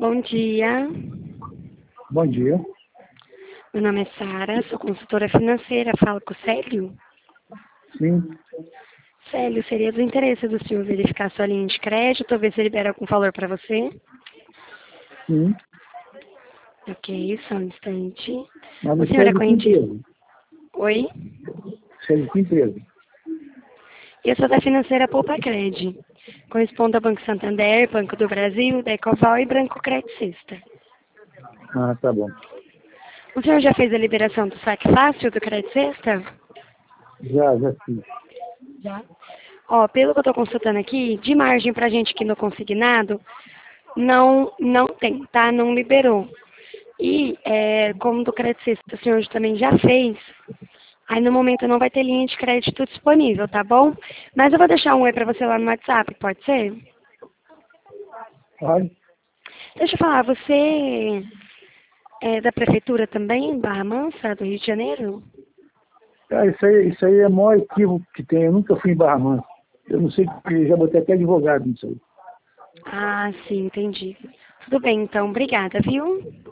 Bom dia, Bom dia. meu nome é Sara, sou consultora financeira, falo com o Célio. Sim, Célio, seria do interesse do senhor verificar sua linha de crédito, ver se libera algum valor para você? sim. Ok, só um instante. Mas O você senhor é é de que conhecido? empresa? Oi? Você é de que empresa? Eu sou da financeira Poupa Cred. Correspondo ao Banco Santander, Banco do Brasil, Decoval e Branco Cred Sexta. Ah, tá bom. O senhor já fez a liberação do saque fácil do Cred Sexta? Já fiz. Já. Ó, pelo que eu estou consultando aqui, de margem para a gente aqui no consignado, não tem, tá? Não liberou. E, como do crédito sexta o senhor também já fez, aí no momento não vai ter linha de crédito disponível, tá bom? Mas eu vou deixar um oi para você lá no WhatsApp, pode ser? Olha, Deixa eu falar, você é da prefeitura também, Barra Mansa, do Rio de Janeiro? isso aí é o maior equívoco que tem. Eu nunca fui em Barra Mansa. Eu não sei porque já botei até advogado nisso aí. Ah, sim, entendi. Tudo bem, então. Obrigada, viu?